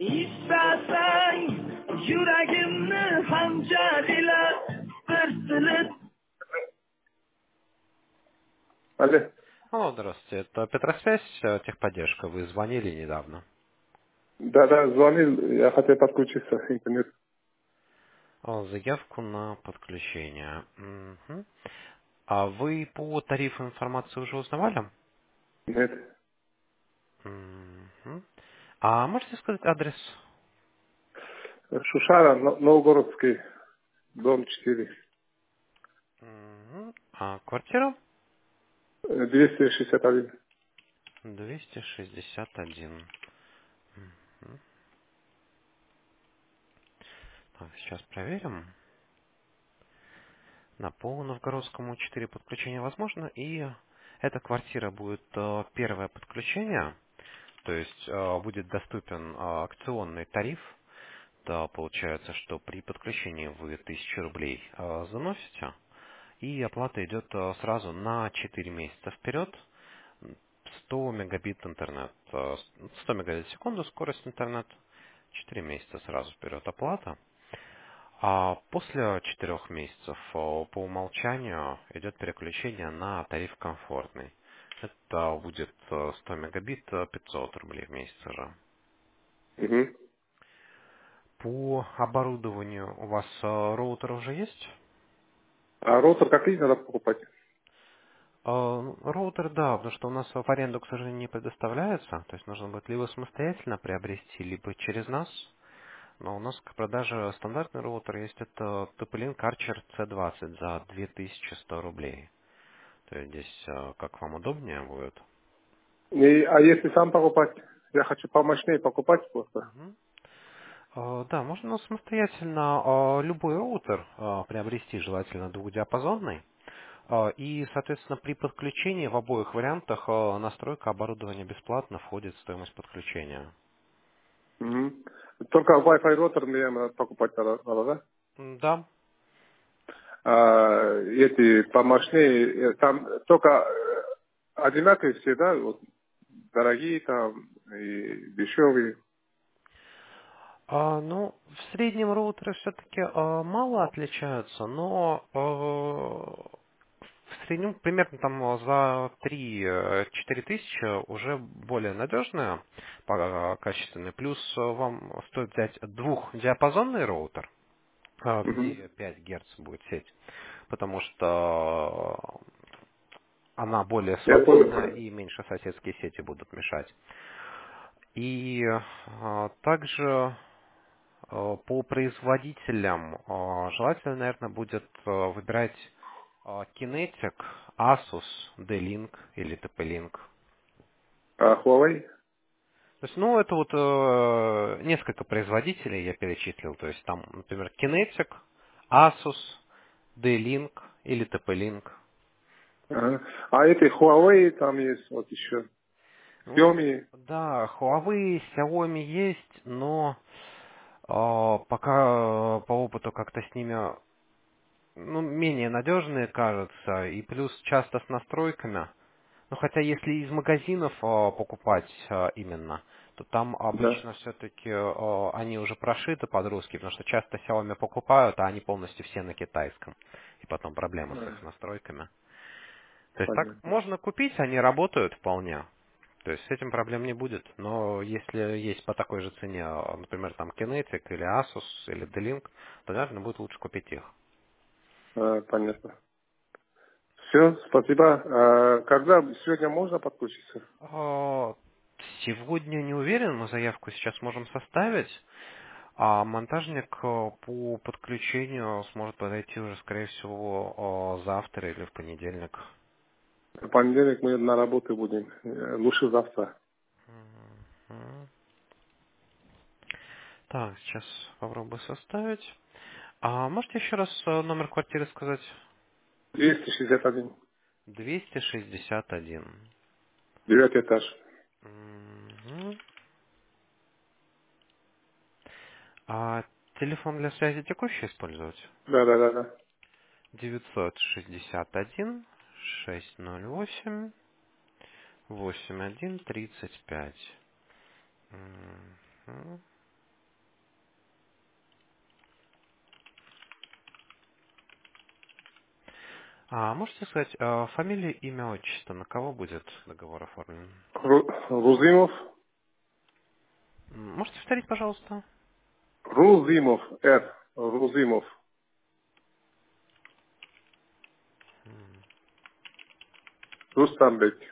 İstersen yüreğimni hançer ile bir Алло. Алло, здравствуйте. Это Петросвязь, техподдержка. Вы звонили недавно. Да, да, звонил, я хотел подключиться к интернету. Заявку на подключение. Мгм. А вы по тарифу информации уже узнавали? Нет. Мгм. А можете сказать адрес? Шушара, Новгородский, дом 4. Мгм. А квартира? 261. 261. Мгм. Так, сейчас проверим. Да, по Новгородскому 4 подключения возможно. И эта квартира будет первое подключение. То есть будет доступен акционный тариф. Да, получается, что при подключении вы 1000 рублей заносите, и оплата идет сразу на 4 месяца вперед. 100 мегабит интернет, 100 мегабит в секунду скорость интернет, 4 месяца сразу вперед оплата. А после 4 месяцев по умолчанию идет переключение на тариф комфортный. Это будет 100 мегабит, 500 рублей в месяц уже. Угу. По оборудованию у вас роутер уже есть? А роутер какие надо покупать? Роутер, да, потому что у нас в аренду, к сожалению, не предоставляется. То есть нужно будет либо самостоятельно приобрести, либо через нас. Но у нас к продаже стандартный роутер есть. Это TP-Link Archer C20 за 2100 рублей. То есть здесь как вам удобнее будет. А если сам покупать? Я хочу помощнее покупать просто. Мгм. Да, можно самостоятельно любой роутер приобрести, желательно двухдиапазонный. И, соответственно, при подключении в обоих вариантах настройка оборудования бесплатно входит в стоимость подключения. Угу. Только Wi-Fi роутер мне надо покупать надо, да? Да. А эти помощнее, там только одинаковые все, да? Вот, дорогие там и дешевые. Ну, в среднем роутеры все-таки мало отличаются, но в среднем примерно там за 3-4 тысячи уже более надежные, качественные. Плюс вам стоит взять двухдиапазонный роутер, Угу. где 5 Гц будет сеть, потому что она более Я понял. свободная и меньше соседские сети будут мешать. И также по производителям желательно, наверное, будет выбирать Kinetic, Asus, D-Link или TP-Link. А Huawei? То есть, ну, это вот несколько производителей я перечислил. То есть там, например, Kinetic, Asus, D-Link или TP-Link. Ага. А эти Huawei там есть вот еще. Ну, Xiaomi. да, Huawei, Xiaomi есть, но пока по опыту как-то с ними менее надежные кажутся, и плюс часто с настройками. Ну, хотя если из магазинов покупать именно, то там Да. обычно все-таки они уже прошиты под русский, потому что часто Xiaomi покупают, а они полностью все на китайском. И потом проблема с их А, настройками. То есть так понятно. можно купить, они работают вполне. То есть с этим проблем не будет. Но если есть по такой же цене, например, там Kinetic или Asus или D-Link, то, наверное, будет лучше купить их. Понятно. Все, спасибо. Когда сегодня можно подключиться? А, Сегодня не уверен, мы заявку сейчас можем составить, а монтажник по подключению сможет подойти уже, скорее всего, завтра или в понедельник. В понедельник мы на работе будем. Лучше завтра. Мгм. Так, сейчас попробую составить. А можете еще раз номер квартиры сказать? 261. 261. 9 этаж. Мгм. А телефон для связи текущий использовать? Да, да, да, да. 961 608 8135. Мгм. А можете сказать, фамилия, имя, отчество, на кого будет договор оформлен? Рузимов. Можете повторить, пожалуйста? Рузимов. Р. Рузимов. Рустамбек.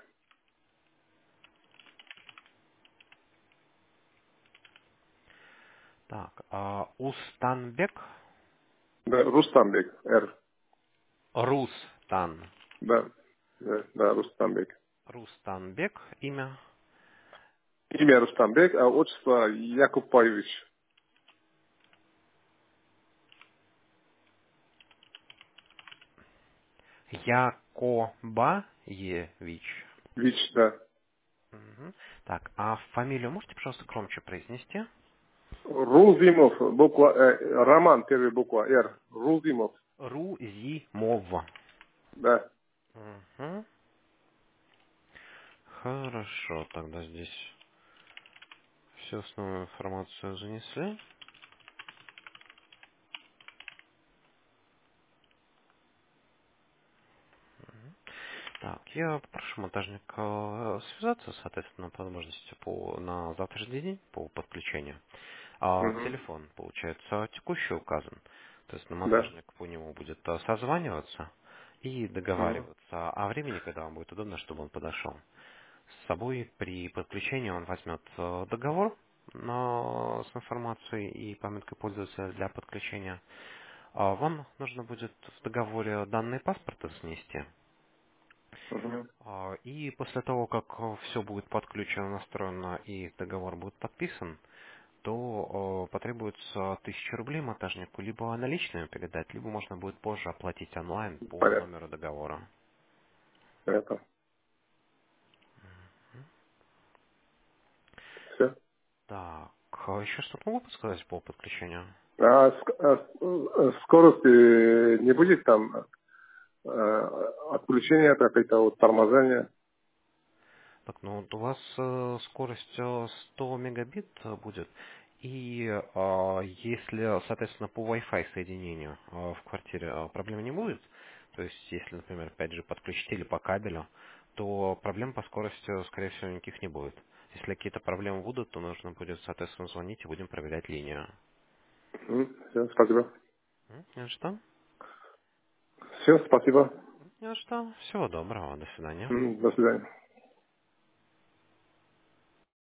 Так, Устанбек, Да, Рустамбек. Р. Рустан, Да. Да, да, Рустамбек. Рустанбек, имя, Имя Рустамбек, а отчество Якупаевич. Якобаевич. Вич, да. Мгм. Так, а фамилию можете, пожалуйста, громче произнести? Рузимов, буква, Роман, первая буква, Р. Рузимов, Рузимов. да. Мгм. Хорошо, тогда здесь всю основную информацию занесли. Так, я попрошу монтажника связаться, соответственно, по возможности на завтрашний день по подключению. Мгм. Телефон, получается, текущий указан. То есть Да. монтажник по нему будет созваниваться и Мгм. договариваться о времени, когда вам будет удобно, чтобы он подошел. С собой при подключении он возьмет договор с информацией и пометкой пользователя для подключения. Вам нужно будет в договоре данные паспорта снести. Мгм. И после того, как все будет подключено, настроено и договор будет подписан, то потребуется 1000 рублей монтажнику либо наличными передать, либо можно будет позже оплатить онлайн по Понятно. номеру договора. Это. Все. Так, еще что-то могу подсказать по подключению? Скорости не будет там отключения, какое-то вот торможение. Так, ну вот у вас скорость 100 мегабит будет. И если, соответственно, по Wi-Fi соединению в квартире проблем не будет, то есть если, например, 5G подключить или по кабелю, то проблем по скорости, скорее всего, никаких не будет. Если какие-то проблемы будут, то нужно будет, соответственно, звонить и будем проверять линию. Все, спасибо. Не за что? Все, спасибо. Не за что. Всего доброго. До свидания. До свидания.